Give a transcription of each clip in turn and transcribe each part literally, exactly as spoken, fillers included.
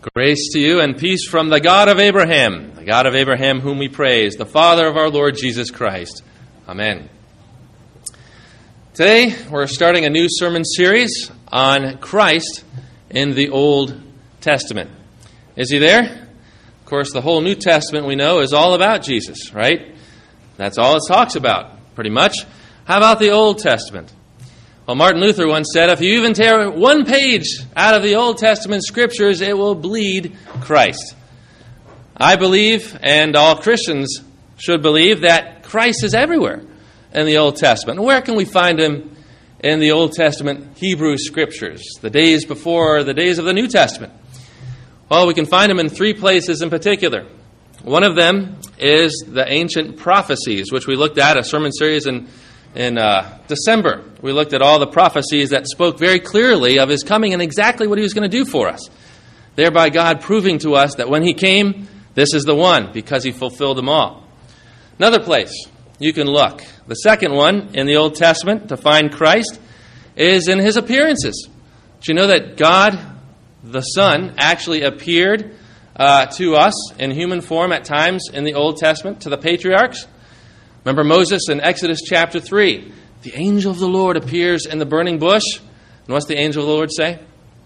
Grace to you and peace from the God of Abraham, the God of Abraham whom we praise, the Father of our Lord Jesus Christ. Amen. Today we're starting a new sermon series on Christ in the Old Testament. Is he there? Of course, the whole New Testament we know is all about Jesus, right? That's all it talks about, pretty much. How about the Old Testament? Well, Martin Luther once said, if you even tear one page out of the Old Testament scriptures, it will bleed Christ. I believe, and all Christians should believe, that Christ is everywhere in the Old Testament. Where can we find him in the Old Testament Hebrew scriptures, the days before the days of the New Testament? Well, we can find him in three places in particular. One of them is the ancient prophecies, which we looked at, a sermon series in In uh, December. We looked at all the prophecies that spoke very clearly of his coming and exactly what he was going to do for us. Thereby God proving to us that when he came, this is the one, because he fulfilled them all. Another place you can look. The second one in the Old Testament to find Christ is in his appearances. Did you know that God, the Son, actually appeared uh, to us in human form at times in the Old Testament, to the patriarchs? Remember Moses in Exodus chapter three. The angel of the Lord appears in the burning bush. And what's the angel of the Lord say?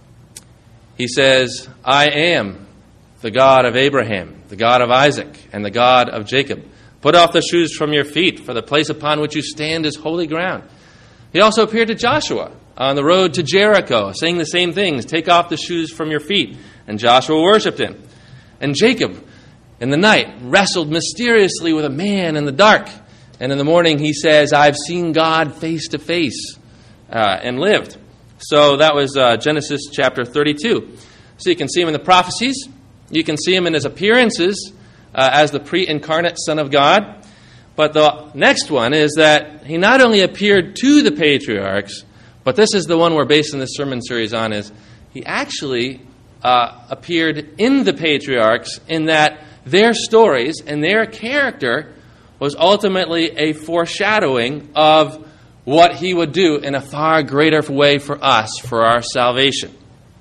He says, I am the God of Abraham, the God of Isaac, and the God of Jacob. Put off the shoes from your feet, for the place upon which you stand is holy ground. He also appeared to Joshua on the road to Jericho, saying the same things. Take off the shoes from your feet. And Joshua worshipped him. And Jacob, in the night, wrestled mysteriously with a man in the dark. And in the morning he says, I've seen God face to face uh, and lived. So that was uh, Genesis chapter thirty-two. So you can see him in the prophecies. You can see him in his appearances uh, as the pre-incarnate Son of God. But the next one is that he not only appeared to the patriarchs, but this is the one we're basing this sermon series on, is he actually uh, appeared in the patriarchs in that their stories and their character was ultimately a foreshadowing of what he would do in a far greater way for us, for our salvation.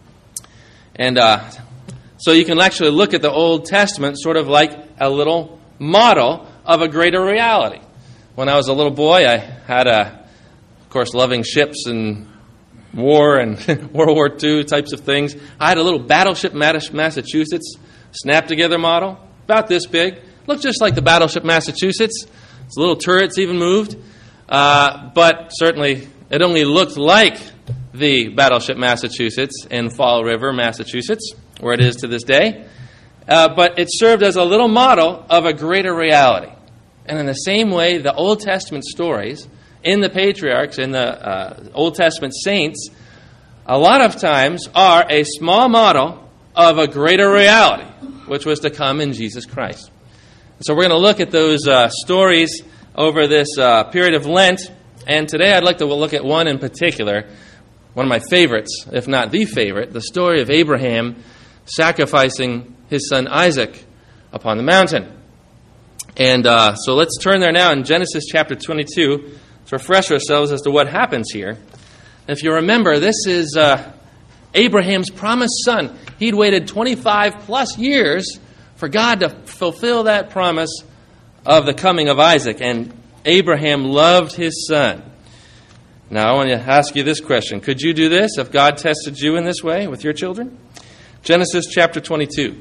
And uh, so you can actually look at the Old Testament sort of like a little model of a greater reality. When I was a little boy, I had a, of course, loving ships and war and World War Two types of things. I had a little Battleship Massachusetts snap-together model, about this big. Looked just like the Battleship Massachusetts. Its little turrets even moved. Uh, but certainly it only looked like the Battleship Massachusetts in Fall River, Massachusetts, where it is to this day. Uh, but it served as a little model of a greater reality. And in the same way, the Old Testament stories in the patriarchs, in the uh, Old Testament saints, a lot of times are a small model of a greater reality, which was to come in Jesus Christ. So we're going to look at those uh, stories over this uh, period of Lent. And today I'd like to look at one in particular, one of my favorites, if not the favorite, the story of Abraham sacrificing his son Isaac upon the mountain. And uh, so let's turn there now in Genesis chapter twenty-two to refresh ourselves as to what happens here. If you remember, this is uh, Abraham's promised son. He'd waited twenty-five plus years for God to fulfill that promise of the coming of Isaac. And Abraham loved his son. Now, I want to ask you this question. Could you do this if God tested you in this way with your children? Genesis chapter twenty-two.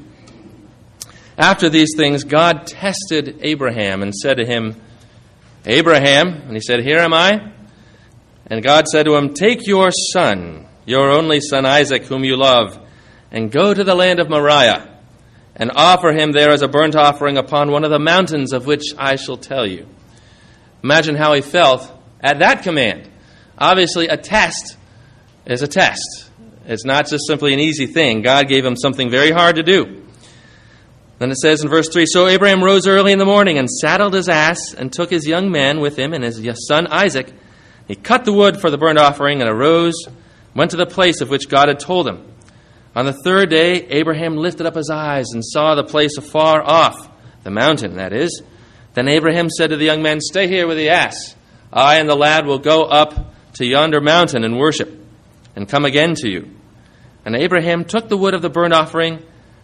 After these things, God tested Abraham and said to him, Abraham, and he said, Here am I. And God said to him, Take your son, your only son Isaac, whom you love, and go to the land of Moriah, and offer him there as a burnt offering upon one of the mountains of which I shall tell you. Imagine how he felt at that command. Obviously, a test is a test. It's not just simply an easy thing. God gave him something very hard to do. Then it says in verse three, So Abraham rose early in the morning and saddled his ass and took his young man with him and his son Isaac. He cut the wood for the burnt offering and arose, went to the place of which God had told him. On the third day, Abraham lifted up his eyes and saw the place afar off, the mountain, that is. Then Abraham said to the young man, Stay here with the ass. I and the lad will go up to yonder mountain and worship, and come again to you. And Abraham took the wood of the burnt offering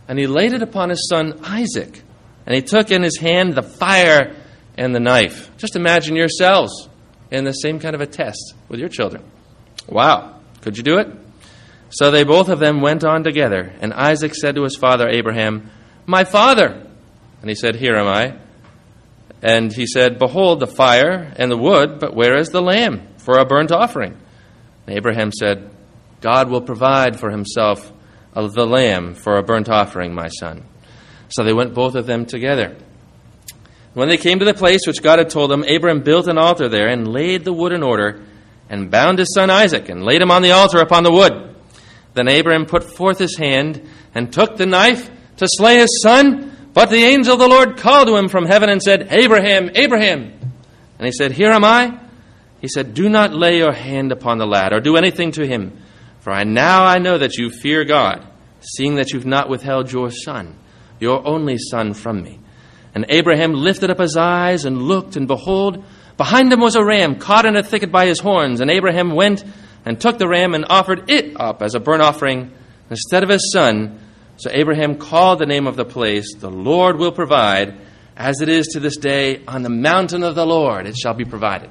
and he laid it upon his son Isaac. And he took in his hand the fire and the knife. Just imagine yourselves in the same kind of a test with your children. Wow, could you do it? So they both of them went on together, and Isaac said to his father Abraham, "My father." And he said, "Here am I." And he said, "Behold the fire and the wood, but where is the lamb for a burnt offering?" And Abraham said, "God will provide for himself the lamb for a burnt offering, my son." So they went both of them together. When they came to the place which God had told them, Abraham built an altar there and laid the wood in order and bound his son Isaac and laid him on the altar upon the wood. Then Abraham put forth his hand and took the knife to slay his son. But the angel of the Lord called to him from heaven and said, "Abraham, Abraham." And he said, "Here am I." He said, "Do not lay your hand upon the lad or do anything to him. For I now I know that you fear God, seeing that you've not withheld your son, your only son, from me." And Abraham lifted up his eyes and looked, and behold, behind him was a ram caught in a thicket by his horns. And Abraham went and took the ram and offered it up as a burnt offering instead of his son. So Abraham called the name of the place, "The Lord will provide," as it is to this day, "On the mountain of the Lord it shall be provided."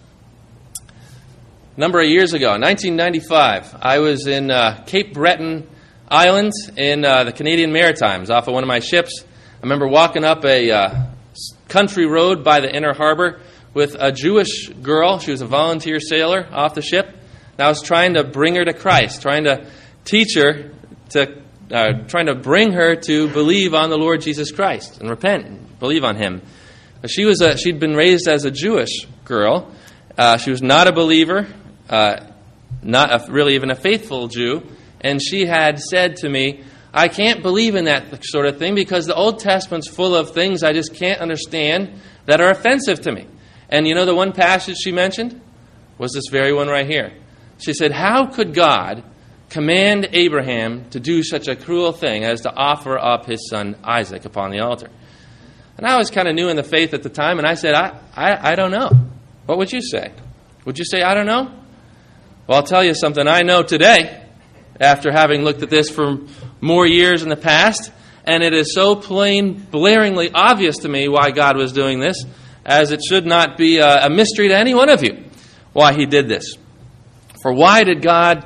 A number of years ago, nineteen ninety-five, I was in uh, Cape Breton Island in uh, the Canadian Maritimes off of one of my ships. I remember walking up a uh, country road by the inner harbor with a Jewish girl. She was a volunteer sailor off the ship. And I was trying to bring her to Christ, trying to teach her, to uh, trying to bring her to believe on the Lord Jesus Christ and repent and believe on Him. But she was a, she'd been raised as a Jewish girl. Uh, she was not a believer, uh, not a, really even a faithful Jew. And she had said to me, "I can't believe in that sort of thing because the Old Testament's full of things I just can't understand that are offensive to me." And you know the one passage she mentioned was this very one right here. She said, "How could God command Abraham to do such a cruel thing as to offer up his son Isaac upon the altar?" And I was kind of new in the faith at the time, and I said, I, I, I don't know. What would you say? Would you say, "I don't know"? Well, I'll tell you something I know today, after having looked at this for more years in the past, and it is so plain, blaringly obvious to me why God was doing this, as it should not be a, a mystery to any one of you why He did this. For why did God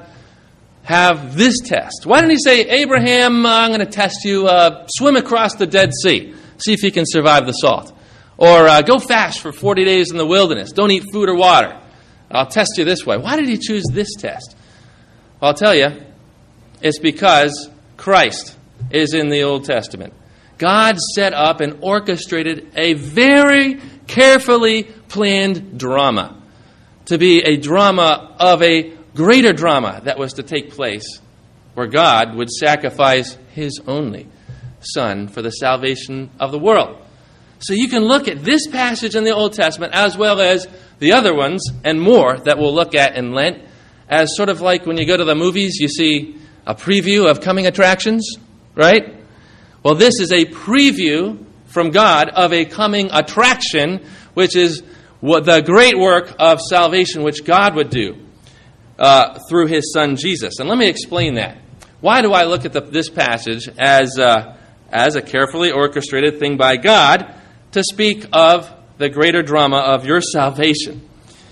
have this test? Why didn't He say, "Abraham, uh, I'm going to test you, uh, swim across the Dead Sea, see if you can survive the salt"? Or uh, go fast for forty days in the wilderness, don't eat food or water. I'll test you this way. Why did He choose this test? Well, I'll tell you, it's because Christ is in the Old Testament. God set up and orchestrated a very carefully planned drama to be a drama of a greater drama that was to take place where God would sacrifice His only Son for the salvation of the world. So you can look at this passage in the Old Testament as well as the other ones and more that we'll look at in Lent as sort of like when you go to the movies, you see a preview of coming attractions, right? Well, this is a preview from God of a coming attraction, which is what the great work of salvation which God would do uh, through His Son Jesus. And let me explain that. Why do I look at the, this passage as uh, as a carefully orchestrated thing by God to speak of the greater drama of your salvation?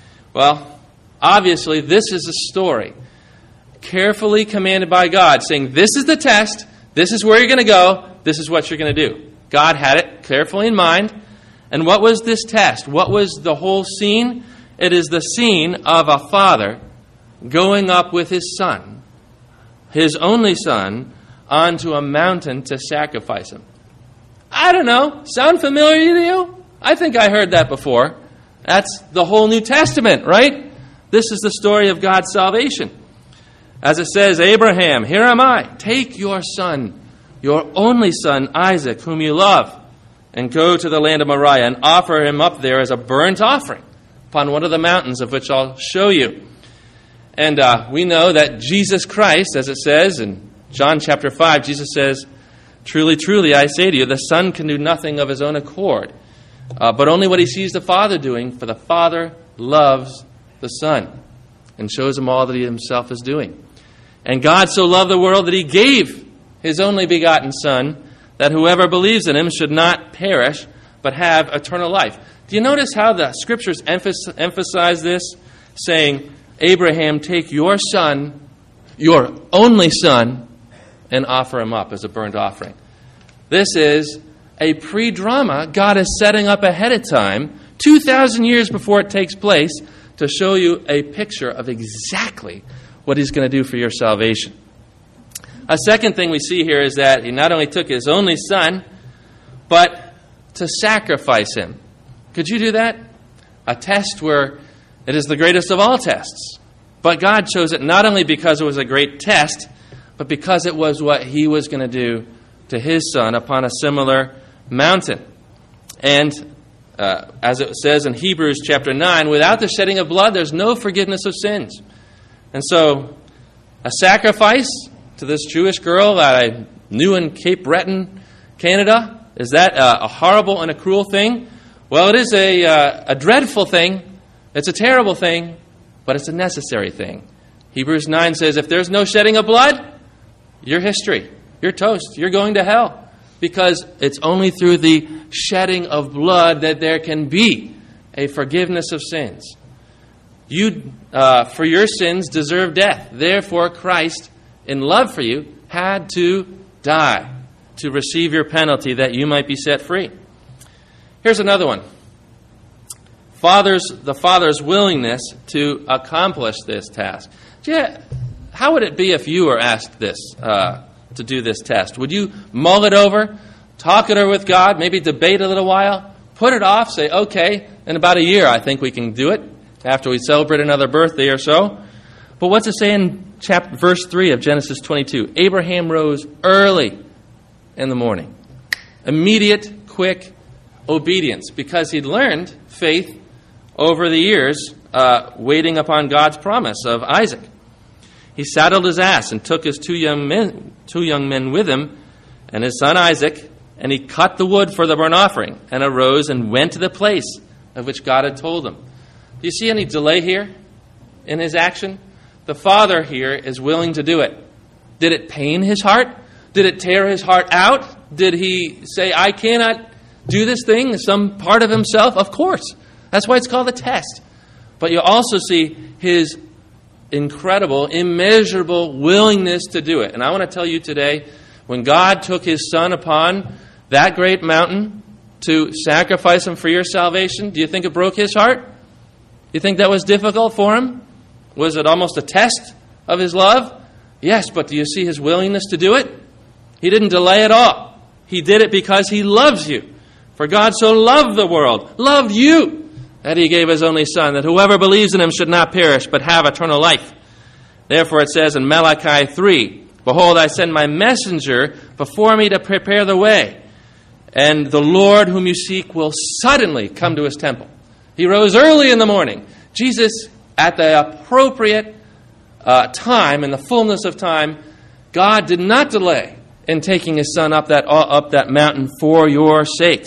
Well, obviously, this is a story carefully commanded by God, saying, this is the test, this is where you're going to go, this is what you're going to do. God had it carefully in mind. And what was this test? What was the whole scene? It is the scene of a father going up with his son, his only son, onto a mountain to sacrifice him. I don't know. Sound familiar to you? I think I heard that before. That's the whole New Testament, right? This is the story of God's salvation. As it says, "Abraham, here am I. Take your son, your only son, Isaac, whom you love, and go to the land of Moriah and offer him up there as a burnt offering upon one of the mountains of which I'll show you." And uh, we know that Jesus Christ, as it says in John chapter five, Jesus says, "Truly, truly, I say to you, the Son can do nothing of his own accord, uh, but only what he sees the Father doing, for the Father loves the Son and shows him all that he himself is doing. And God so loved the world that he gave his only begotten Son, that whoever believes in him should not perish, but have eternal life. Do you notice how the Scriptures emphasize this, saying, Abraham, take your son, your only son, and offer him up as a burnt offering? This is a pre-drama God is setting up ahead of time, two thousand years before it takes place, to show you a picture of exactly what he's going to do for your salvation. A second thing we see here is that he not only took his only son, but to sacrifice him. Could you do that? A test where it is the greatest of all tests. But God chose it not only because it was a great test, but because it was what he was going to do to his son upon a similar mountain. And uh, as it says in Hebrews chapter nine, without the shedding of blood, there's no forgiveness of sins. And so, a sacrifice to this Jewish girl that I knew in Cape Breton, Canada, is that uh, a horrible and a cruel thing? Well, it is a, uh, a dreadful thing. It's a terrible thing, but it's a necessary thing. Hebrews nine says, if there's no shedding of blood, you're history. You're toast. You're going to hell. Because it's only through the shedding of blood that there can be a forgiveness of sins. You, uh, for your sins, deserve death. Therefore, Christ, in love for you, had to die to receive your penalty that you might be set free. Here's another one. Father's, the Father's willingness to accomplish this task. Yeah, how would it be if you were asked this, uh, to do this test? Would you mull it over, talk it over with God, maybe debate a little while, put it off, say, okay, in about a year I think we can do it, after we celebrate another birthday or so? But what's it say in chapter, verse three of Genesis twenty-two? Abraham rose early in the morning. Immediate, quick obedience, because he'd learned faith over the years, uh, waiting upon God's promise of Isaac. He saddled his ass and took his two young men, two young men with him, and his son Isaac, and he cut the wood for the burnt offering, and arose and went to the place of which God had told him. Do you see any delay here in his action? The Father here is willing to do it. Did it pain his heart? Did it tear his heart out? Did he say, I cannot do this thing, some part of himself? Of course. That's why it's called a test. But you also see his incredible, immeasurable willingness to do it. And I want to tell you today, when God took his son upon that great mountain to sacrifice him for your salvation, do you think it broke his heart? Do you think that was difficult for him? Was it almost a test of his love? Yes, but do you see his willingness to do it? He didn't delay at all. He did it because he loves you. For God so loved the world, loved you, that he gave his only son, that whoever believes in him should not perish, but have eternal life. Therefore it says in Malachi three, behold, I send my messenger before me to prepare the way, and the Lord whom you seek will suddenly come to his temple. He rose early in the morning. Jesus, at the appropriate uh, time, in the fullness of time, God did not delay in taking his son up that, up that mountain for your sakes.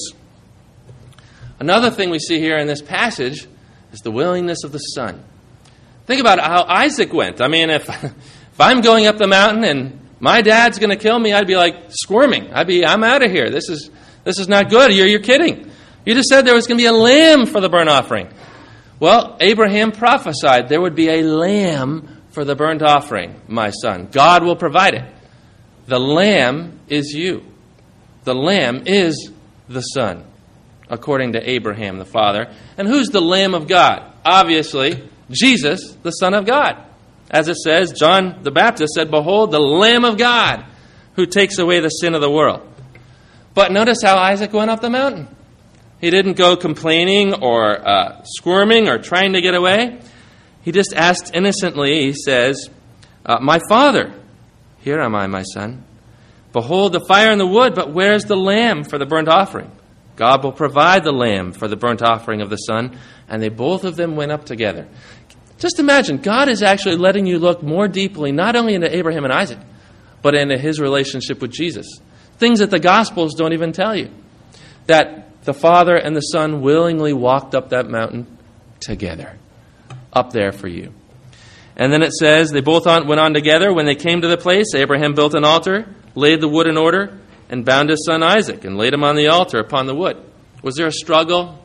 Another thing we see here in this passage is the willingness of the son. Think about how Isaac went. I mean, if if I'm going up the mountain and my dad's going to kill me, I'd be like squirming. I'd be, I'm out of here. This is this is not good. You're you're kidding. You just said there was going to be a lamb for the burnt offering. Well, Abraham prophesied there would be a lamb for the burnt offering, my son. God will provide it. The lamb is you. The lamb is the son, according to Abraham, the father. And who's the Lamb of God? Obviously, Jesus, the Son of God. As it says, John the Baptist said, behold, the Lamb of God who takes away the sin of the world. But notice how Isaac went up the mountain. He didn't go complaining or uh, squirming or trying to get away. He just asked innocently, he says, uh, my father, here am I, my son. Behold the fire and the wood, but where's the lamb for the burnt offering? God will provide the lamb for the burnt offering of the son, and they both of them went up together. Just imagine, God is actually letting you look more deeply, not only into Abraham and Isaac, but into his relationship with Jesus. Things that the Gospels don't even tell you. That the Father and the Son willingly walked up that mountain together, up there for you. And then it says, they both on, went on together. When they came to the place, Abraham built an altar laid the wood in order, and bound his son Isaac, and laid him on the altar upon the wood. Was there a struggle?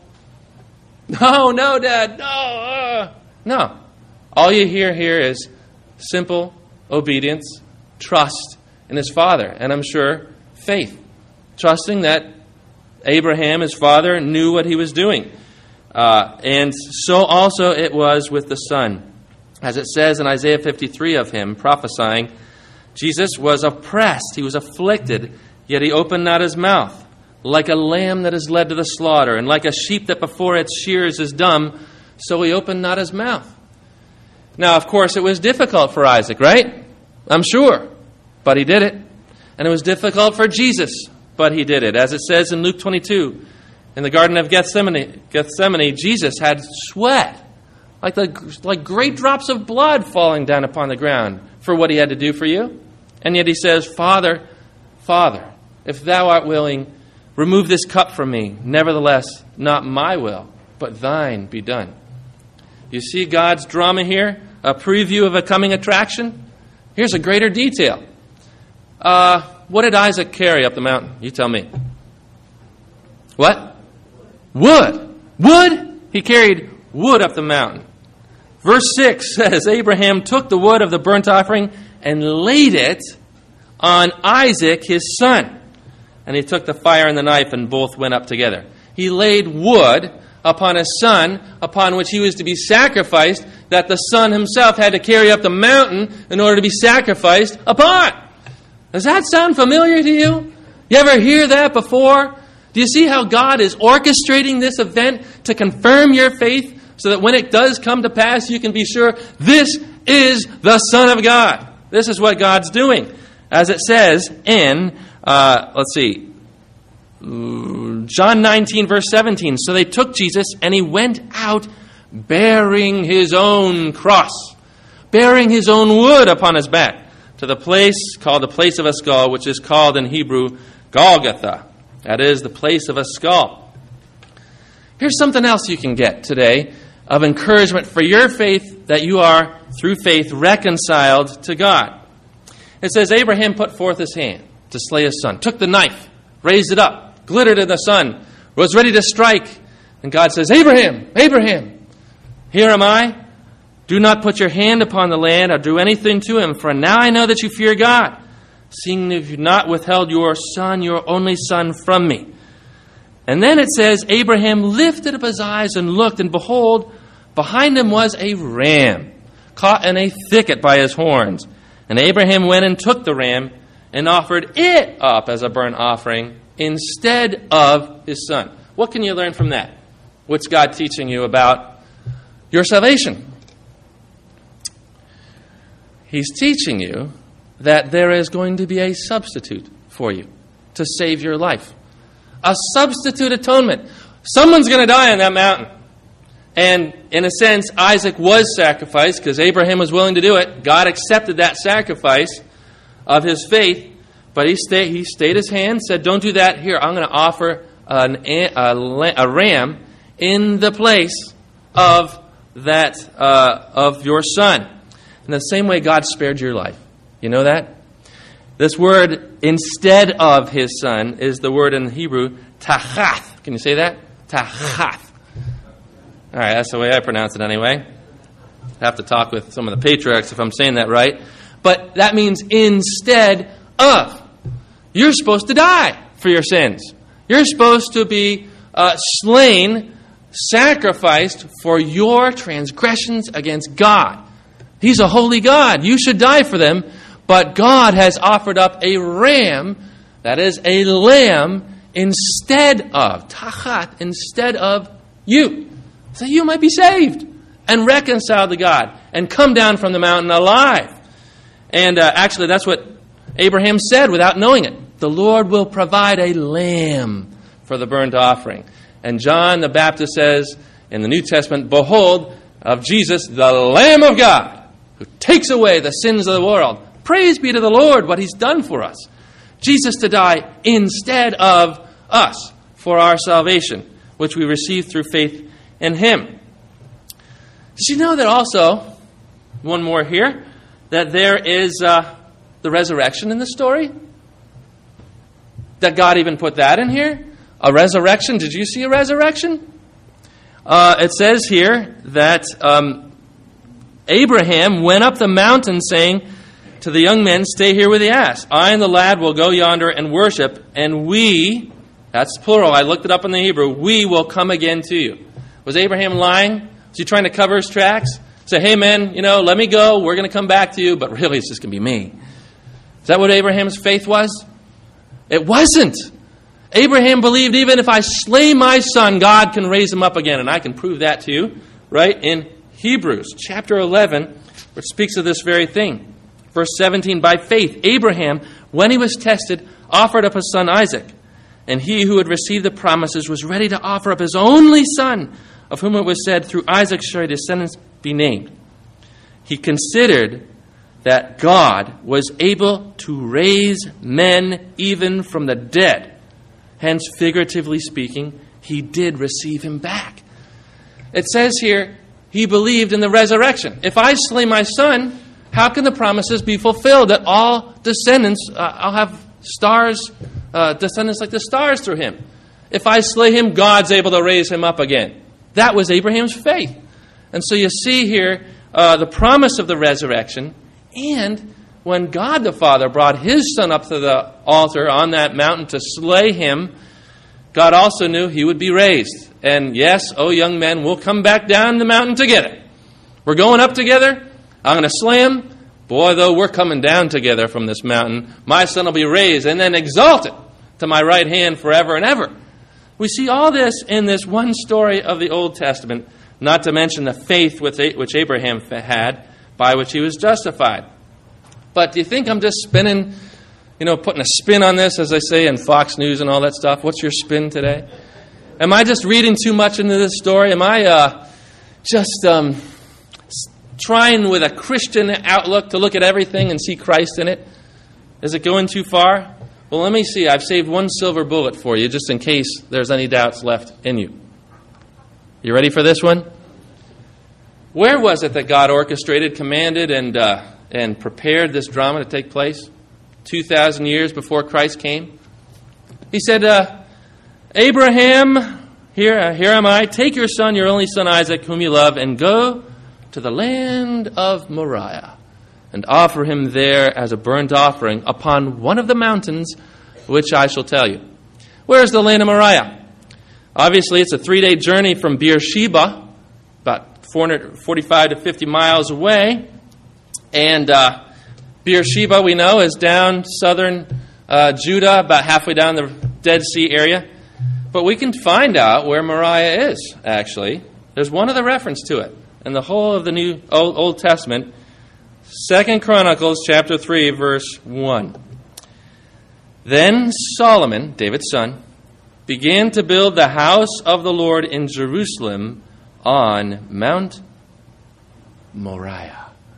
No, no, Dad, no. Uh. No. All you hear here is simple obedience, trust in his father, and I'm sure faith. Trusting that Abraham, his father, knew what he was doing. Uh, and so also it was with the son. As it says in Isaiah fifty-three of him, prophesying, Jesus was oppressed, he was afflicted, yet he opened not his mouth. Like a lamb that is led to the slaughter, and like a sheep that before its shears is dumb, so he opened not his mouth. Now, of course, it was difficult for Isaac, right? I'm sure. But he did it. And it was difficult for Jesus, but he did it. As it says in Luke twenty-two, in the Garden of Gethsemane, Gethsemane Jesus had sweat, like, the, like great drops of blood falling down upon the ground for what he had to do for you. And yet he says, Father, Father, if thou art willing, remove this cup from me. Nevertheless, not my will, but thine be done. You see God's drama here? A preview of a coming attraction? Here's a greater detail. Uh, what did Isaac carry up the mountain? You tell me. What? Wood. Wood? He carried wood up the mountain. Verse six says, Abraham took the wood of the burnt offering and laid it on Isaac, his son. And he took the fire and the knife, and both went up together. He laid wood upon his son, upon which he was to be sacrificed, that the son himself had to carry up the mountain in order to be sacrificed upon. Does that sound familiar to you? You ever hear that before? Do you see how God is orchestrating this event to confirm your faith, so that when it does come to pass, you can be sure this is the Son of God? This is what God's doing. As it says in, uh, let's see, John nineteen, verse seventeen. So they took Jesus, and he went out bearing his own cross, bearing his own wood upon his back, to the place called the place of a skull, which is called in Hebrew Golgotha. That is, the place of a skull. Here's something else you can get today of encouragement for your faith, that you are, through faith, reconciled to God. It says, Abraham put forth his hand to slay his son, took the knife, raised it up, glittered in the sun, was ready to strike. And God says, Abraham, Abraham, here am I. Do not put your hand upon the land or do anything to him, for now I know that you fear God, seeing that you have not withheld your son, your only son, from me. And then it says, Abraham lifted up his eyes and looked, and behold, behind him was a ram, caught in a thicket by his horns. And Abraham went and took the ram and offered it up as a burnt offering instead of his son. What can you learn from that? What's God teaching you about your salvation? He's teaching you that there is going to be a substitute for you to save your life. A substitute atonement. Someone's going to die on that mountain. And in a sense, Isaac was sacrificed because Abraham was willing to do it. God accepted that sacrifice of his faith. But he stayed, he stayed his hand, said, don't do that. Here, I'm going to offer an, a, a ram in the place of that uh, of your son. In the same way, God spared your life. You know that? This word, instead of his son, is the word in Hebrew, tachath. Can you say that? Tachath. All right, that's the way I pronounce it anyway. I have to talk with some of the patriarchs if I'm saying that right. But that means instead of. You're supposed to die for your sins. You're supposed to be uh, slain, sacrificed for your transgressions against God. He's a holy God. You should die for them. But God has offered up a ram, that is a lamb, instead of, tachat, instead of you. So you might be saved and reconciled to God and come down from the mountain alive. And uh, actually that's what Abraham said without knowing it. The Lord will provide a lamb for the burnt offering. And John the Baptist says in the New Testament, behold, of Jesus, the Lamb of God, who takes away the sins of the world. Praise be to the Lord, what he's done for us. Jesus to die instead of us for our salvation, which we receive through faith in him. Did you know that also, one more here, that there is uh, the resurrection in the story? that God even put that in here. A resurrection. Did you see a resurrection? Uh, it says here that um, Abraham went up the mountain saying to the young men, stay here with the ass. I and the lad will go yonder and worship, and we, that's plural, I looked it up in the Hebrew, we will come again to you. Was Abraham lying? Was he trying to cover his tracks? Say, hey man, you know, let me go, we're going to come back to you, but really it's just going to be me. Is that what Abraham's faith was? It wasn't. Abraham believed even if I slay my son, God can raise him up again. And I can prove that to you, right, in Hebrews chapter eleven, which speaks of this very thing. Verse seventeen, by faith, Abraham, when he was tested, offered up his son Isaac. And he who had received the promises was ready to offer up his only son, of whom it was said, through Isaac shall your descendants be named. He considered that God was able to raise men even from the dead. Hence, figuratively speaking, he did receive him back. It says here, he believed in the resurrection. If I slay my son, how can the promises be fulfilled that all descendants, uh, I'll have stars, uh, descendants like the stars through him? If I slay him, God's able to raise him up again. That was Abraham's faith. And so you see here uh, the promise of the resurrection. And when God the Father brought his son up to the altar on that mountain to slay him, God also knew he would be raised. And yes, oh young men, we'll come back down the mountain together. We're going up together. I'm going to slay him. Boy, though, we're coming down together from this mountain. My son will be raised and then exalted to my right hand forever and ever. We see all this in this one story of the Old Testament, not to mention the faith which Abraham had, by which he was justified. But do you think I'm just spinning, you know, putting a spin on this, as I say, in Fox News and all that stuff? What's your spin today? Am I just reading too much into this story? Am I uh, just um, trying with a Christian outlook to look at everything and see Christ in it? Is it going too far? Well, let me see. I've saved one silver bullet for you, just in case there's any doubts left in you. You ready for this one? Where was it that God orchestrated, commanded, and uh, and prepared this drama to take place two thousand years before Christ came? He said, uh, Abraham, here, uh, here am I. Take your son, your only son Isaac, whom you love, and go to the land of Moriah, and offer him there as a burnt offering upon one of the mountains which I shall tell you. Where is the land of Moriah? Obviously, it's a three-day journey from Beersheba, about four hundred forty-five to fifty miles away. And uh, Beersheba, we know, is down southern uh, Judah, about halfway down the Dead Sea area. But we can find out where Moriah is, actually. There's one other reference to it in the whole of the New Old, Old Testament. Second Chronicles chapter three, verse one. Then Solomon, David's son, began to build the house of the Lord in Jerusalem on Mount Moriah.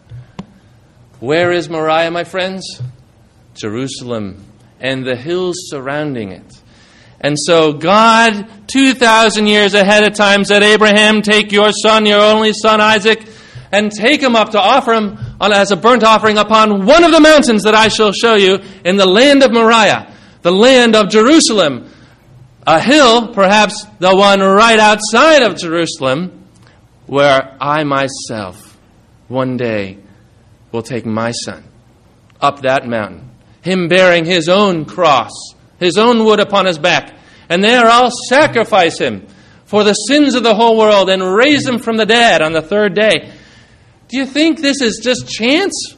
Where is Moriah, my friends? Jerusalem and the hills surrounding it. And so God, two thousand years ahead of time, said, Abraham, take your son, your only son Isaac, and take him up to offer him as a burnt offering upon one of the mountains that I shall show you in the land of Moriah, the land of Jerusalem. A hill, perhaps the one right outside of Jerusalem, where I myself one day will take my son up that mountain, him bearing his own cross, his own wood upon his back, and there I'll sacrifice him for the sins of the whole world and raise him from the dead on the third day. Do you think this is just chance?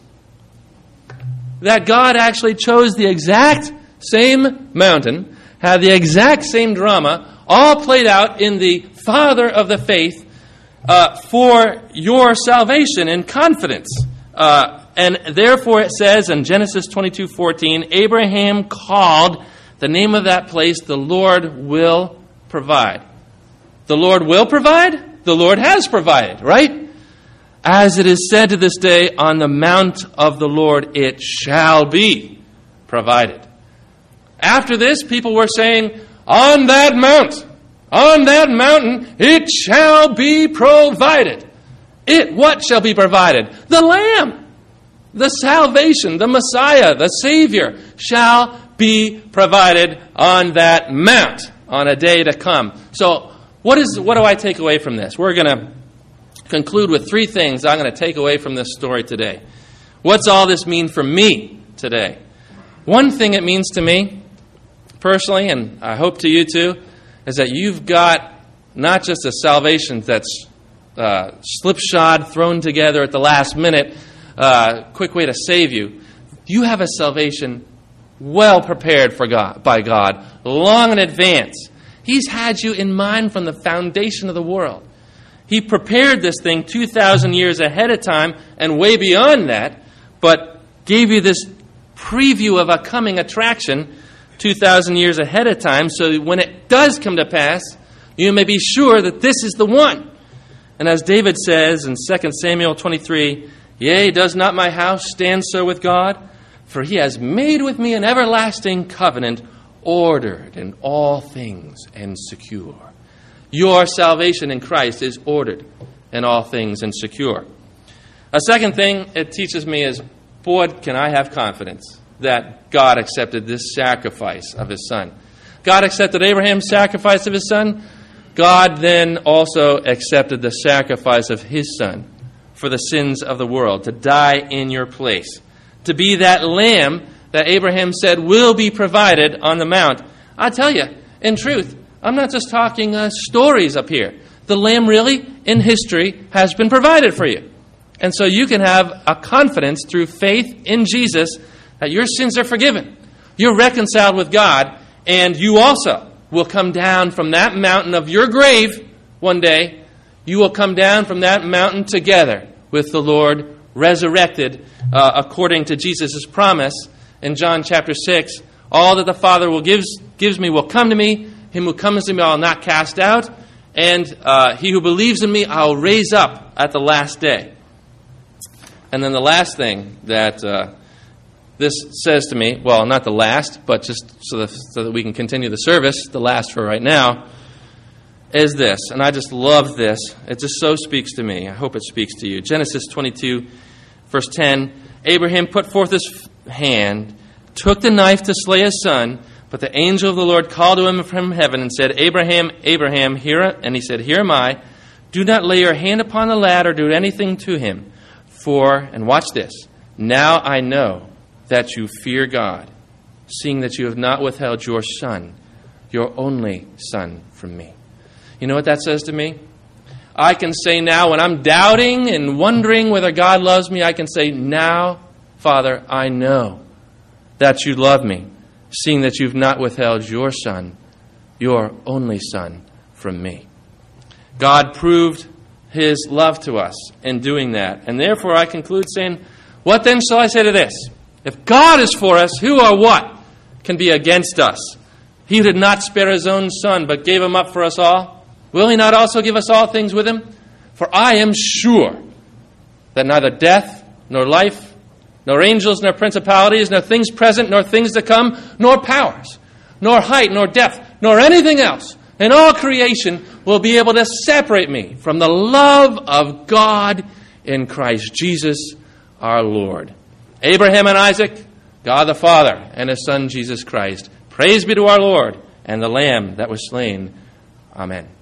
That God actually chose the exact same mountain, had the exact same drama, all played out in the Father of the faith uh, for your salvation and confidence. Uh, and therefore it says in Genesis twenty-two fourteen, Abraham called the name of that place, the Lord will provide. The Lord will provide? The Lord has provided, right? As it is said to this day, on the mount of the Lord it shall be provided. After this, people were saying, on that mount, on that mountain, it shall be provided. It, what shall be provided? The Lamb, the salvation, the Messiah, the Savior shall be provided on that mount on a day to come. So what is what do I take away from this? We're going to conclude with three things I'm going to take away from this story today. What's all this mean for me today? One thing it means to me, personally, and I hope to you too, is that you've got not just a salvation that's uh, slipshod, thrown together at the last minute, uh, quick way to save you. You have a salvation well prepared for God by God, long in advance. He's had you in mind from the foundation of the world. He prepared this thing two thousand years ahead of time and way beyond that, but gave you this preview of a coming attraction two thousand years ahead of time, so when it does come to pass, you may be sure that this is the one. And as David says in Second Samuel twenty-three, "Yea, does not my house stand so with God? For he has made with me an everlasting covenant, ordered in all things and secure." Your salvation in Christ is ordered in all things and secure. A second thing it teaches me is, boy, can I have confidence that God accepted this sacrifice of his son. God accepted Abraham's sacrifice of his son. God then also accepted the sacrifice of his son for the sins of the world, to die in your place, to be that lamb that Abraham said will be provided on the mount. I tell you, in truth, I'm not just talking uh, stories up here. The lamb really, in history, has been provided for you. And so you can have a confidence through faith in Jesus that your sins are forgiven. You're reconciled with God, and you also will come down from that mountain of your grave one day. You will come down from that mountain together with the Lord, resurrected uh, according to Jesus' promise in John chapter six. All that the Father will gives, gives me will come to me. Him who comes to me I will not cast out. And uh, he who believes in me I will raise up at the last day. And then the last thing that uh, this says to me, well, not the last, but just so that, so that we can continue the service, the last for right now, is this. And I just love this. It just so speaks to me. I hope it speaks to you. Genesis twenty-two, verse ten. Abraham put forth his hand, took the knife to slay his son, but the angel of the Lord called to him from heaven and said, "Abraham, Abraham, here." And he said, "Here am I. Do not lay your hand upon the lad or do anything to him. For," and watch this, "now I know that you fear God, seeing that you have not withheld your son, your only son, from me." You know what that says to me? I can say now, when I'm doubting and wondering whether God loves me, I can say, "Now, Father, I know that you love me, seeing that you've not withheld your son, your only son, from me." God proved his love to us in doing that. And therefore I conclude saying, what then shall I say to this? If God is for us, who or what can be against us? He who did not spare his own son, but gave him up for us all, will he not also give us all things with him? For I am sure that neither death, nor life, nor angels, nor principalities, nor things present, nor things to come, nor powers, nor height, nor depth, nor anything else in all creation will be able to separate me from the love of God in Christ Jesus our Lord. Abraham and Isaac, God the Father, and his Son Jesus Christ. Praise be to our Lord and the Lamb that was slain. Amen.